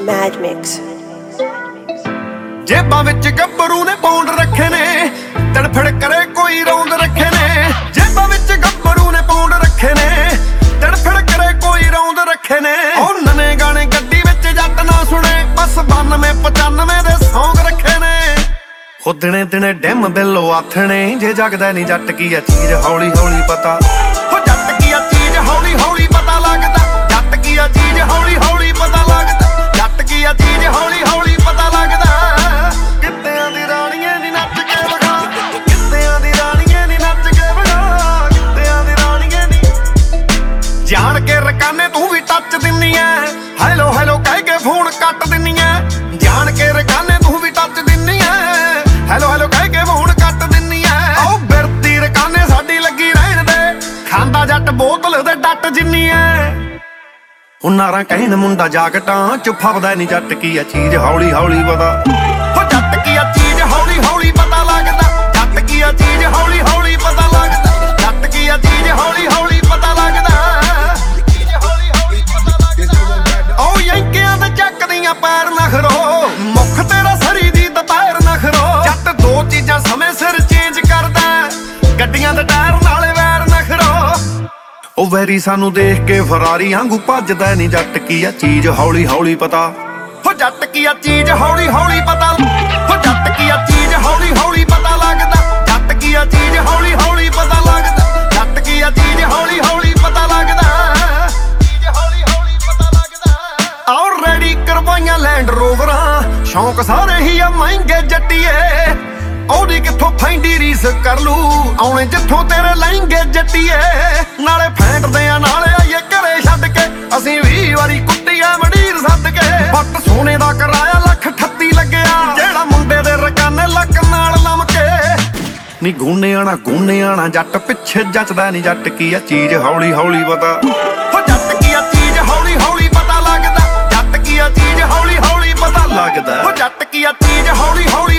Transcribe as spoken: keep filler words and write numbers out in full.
Mad Mix. ਜੇਬਾਂ ਵਿੱਚ ਗੱਭਰੂ ਨੇ ਪੌਂਡ ਰੱਖੇ ਨੇ, ਤੜਫੜ ਕਰੇ ਕੋਈ ਰੌਂਦ ਰੱਖੇ ਨੇ। ਜੇਬਾਂ ਵਿੱਚ ਗੱਭਰੂ ਨੇ ਪੌਂਡ ਰੱਖੇ ਨੇ, ਤੜਫੜ ਕਰੇ ਕੋਈ ਰੌਂਦ ਰੱਖੇ ਨੇ। ਉਹ ਨਵੇਂ ਗਾਣੇ ਗੱਡੀ ਵਿੱਚ ਜੱਟ ਨਾ ਸੁਣੇ, ਬਸ ਬਾਨਵੇਂ ਪਚਾਨਵੇਂ ਦੇ ਸੌਂਗ ਰੱਖੇ ਨੇ। ਹੋ ਦਿਨੇ ਦਿਨੇ ਡਿਮ ਬਿੱਲੋ ਆਥਣੇ, ਜੇ ਜਗਦਾ ਨਹੀਂ ਜੱਟ ਕੀ ਆ ਚੀਜ਼ ਹੌਲੀ ਹੌਲੀ ਪਤਾ। ਹੋ ਜੱਟ ਕੀ ਆ ਚੀਜ਼ ਹੌਲੀ ਹੌਲੀ ਪਤਾ ਲੱਗਦਾ, ਜੱਟ ਕੀ ਆ ਚੀਜ਼ ਹੌਲੀ ਹੌਲੀ ਪਤਾ ਲੱਗਦਾ, ਜੱਟ ਕੀ ਆ ਚੀਜ਼ ਹੌਲੀ ਹੌਲੀ ਪਤਾ ਲੱਗਦਾ। ਕਿੱਤਿਆਂ ਦੀ ਰਾਣੀਏ ਨੀ ਨੱਚ ਕੇ ਵਿਖਾ, ਕਿੱਤਿਆਂ ਦੀ ਰਾਣੀਏ ਨੀ ਨੱਚ ਕੇ ਵਿਖਾ, ਕਿੱਤਿਆਂ ਦੀ ਰਾਣੀਏ ਨੀ। ਜਾਣ ਕੇ ਰਕਾਨੇ ਤੂੰ ਵੀ ਟੱਚ ਦਿੰਨੀ ਐ, ਹੈਲੋ ਹੈਲੋ ਕਹਿ ਕੇ ਫੋਨ ਕੱਟ ਦਿੰਨੀ ਐ। ਜਾਣ ਕੇ ਰਕਾਨੇ ਤੂੰ ਵੀ ਟੱਚ ਦਿੰਨੀ ਐ, ਹੈਲੋ ਹੈਲੋ ਕਹਿ ਕੇ ਫੋਨ ਕੱਟ ਦਿੰਨੀ ਐ। ਉਹ ਬਿਰਤੀ ਰਕਾਨੇ ਸਾਡੀ ਲੱਗੀ ਰਹਿਣ ਦੇ, ਖਾਂਦਾ ਜੱਟ ਬੋਤਲ ਦੇ ਡੱਟ ਜਿੰਨੀ ਐ। ਉਨਾਰਾਂ ਕਹਿਣ ਮੁੰਡਾ ਜਾਗਟਾਂ ਚ ਫੱਬਦਾ ਨੀ, ਜੱਟ ਕੀ ਆ ਚੀਜ਼ ਹੌਲੀ ਹੌਲੀ ਪਤਾ। ਹੋ ਜੱਟ ਕੀ ਆ ਚੀਜ਼ ਹੌਲੀ ਹੌਲੀ ਪਤਾ ਲੱਗਦਾ, ਜੱਟ ਕੀ ਆ ਚੀਜ਼ ਹੌਲੀ ਹੌਲੀ ਪਤਾ ਲੱਗਦਾ, ਜੱਟ ਕੀ ਆ ਚੀਜ਼ ਹੌਲੀ ਹੌਲੀ ਪਤਾ ਲੱਗਦਾ। ਉਹ ਯੰਕਿਆਂ ਦੇ ਚੱਕਦੀਆਂ ਪੈਰ ਨਖਰੋ, ਮੁੱਖ ਤੇਰਾ ਸਰੀ ਦੀ ਦੁਪਹਿਰ ਨਖਰੋ। ਜੱਟ ਦੋ ਚੀਜ਼ਾਂ ਸਮੇਂ ਸਿਰ ਚੇਂਜ ਕਰਦਾ, ਗੱਡੀਆਂ ਦੇ ਟਾਇਰ ਨਾਲੇ ਵੈਰ ਨਖਰੋ। ਉਹ ਵੈਰੀ ਸਾਨੂੰ ਦੇਖ ਕੇ ਫਰਾਰੀ ਵਾਂਗੂ ਭੱਜਦਾ ਨੀ, ਜੱਟ ਕੀ ਆ ਚੀਜ਼ ਹੌਲੀ ਹੌਲੀ ਪਤਾ। ਹੋ ਜੱਟ ਕੀ ਆ ਚੀਜ਼ ਹੌਲੀ ਹੌਲੀ ਪਤਾ, ਹੋ ਜੱਟ ਕੀ ਆ ਚੀਜ਼ ਹੌਲੀ ਹੌਲੀ ਪਤਾ ਲੱਗਦਾ, ਜੱਟ ਕੀ ਆ ਚੀਜ਼ ਹੌਲੀ ਹੌਲੀ ਪਤਾ ਲੱਗਦਾ, ਜੱਟ ਕੀ ਆ ਚੀਜ਼ ਹੌਲੀ ਹੌਲੀ ਪਤਾ ਲੱਗਦਾ, ਚੀਜ਼ ਹੌਲੀ ਹੌਲੀ ਪਤਾ ਲੱਗਦਾ। ਆਲਰੇਡੀ ਕਰਵਾਈਆਂ ਲੈਂਡ ਰੋਵਰਾਂ, ਸ਼ੌਂਕ ਸਾਰੇ ਹੀ ਆ ਮਹਿੰਗੇ ਜੱਟੀਏ। ਉਹਦੀ ਕਿੱਥੋਂ ਫੈਂਡੀ ਰੀਸ ਕਰ ਲੂ, ਆਉਣੇ ਜਿੱਥੋਂ ਤੇਰੇ ਲਹਿੰਗੇ ਜੱਟੀਏ। ਨਾਲੇ ਫੈਂਟਦੇ ਆ ਨਾਲੇ ਆਈਏ ਘਰੇ ਛੱਡ ਕੇ, ਅਸੀਂ ਵੀਹ ਵਾਰੀ ਕੁੱਟੀਆਂ ਮੰਡੀਰ ਸੱਦ ਕੇ। ਬੱਟ ਸੋਨੇ ਦਾ ਕਿਰਾਇਆ ਲੱਖ ਅਠੱਤੀ ਲੱਗਿਆ, ਜਿਹੜਾ ਮੁੰਡੇ ਦੇ ਰਕਾਨੇ ਲੱਕ ਨਾਲ ਲਮਕੇ। ਨੀ ਗੂਨੇ ਆਣਾ ਗੂਨੇ ਆਣਾ ਜੱਟ ਪਿੱਛੇ ਜੱਚਦਾ ਨੀ, ਜੱਟ ਕੀ ਆ ਚੀਜ਼ ਹੌਲੀ ਹੌਲੀ ਪਤਾ। ਹੋ ਜੱਟ ਕੀ ਆ ਚੀਜ਼ ਹੌਲੀ ਹੌਲੀ ਪਤਾ ਲੱਗਦਾ, ਜੱਟ ਕੀ ਆ ਚੀਜ਼ ਹੌਲੀ ਹੌਲੀ ਪਤਾ ਲੱਗਦਾ। ਹੋ ਜੱਟ ਕੀ ਆ ਚੀਜ਼ ਹੌਲੀ ਹੌਲੀ